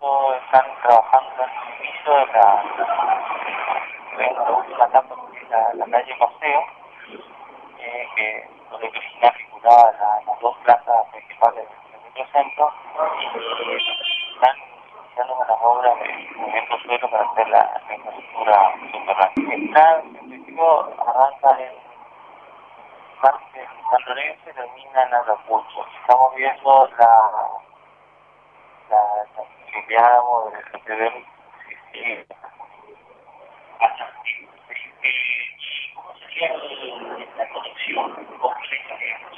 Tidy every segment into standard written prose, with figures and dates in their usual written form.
momento están trabajando en el inicio de la última etapa, que es la calle Paseo, donde original figuraba las dos plazas principales del microcentro, y están iniciando con las obras de movimiento suelo para hacer la infraestructura subterránea. En principio, arranca en Parque San Lorenzo y termina en Ayacucho. Estamos viendo la posibilidad de ver si sigue. ¿Y cómo sería la conexión completa, digamos?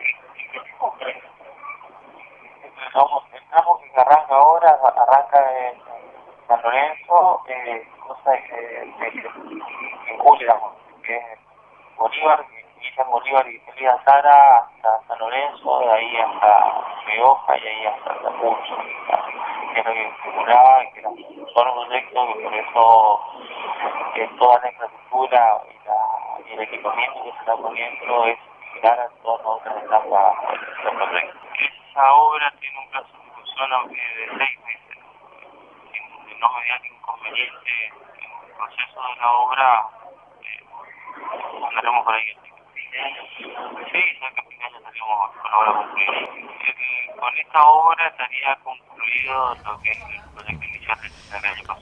El tramo que arranca ahora, arranca en San Lorenzo, cosa que digamos, que es Bolívar, que inicia en Bolívar y Elías Sara hasta San Lorenzo, de ahí hasta Rioja y ahí hasta Ayacucho, que es lo que figuraba, que era solo un proyecto, que por eso toda la infraestructura y el equipamiento que se está poniendo es similar a todas las otras etapas del proyecto. Esa obra tiene un plazo de ejecución de 6 meses. De no mediar inconveniente en el proceso de la obra, andaremos por ahí. Sí, ya que a fin de año estaríamos con la obra concluida. Con esta obra estaría concluido lo que es el proyecto inicial del año pasado.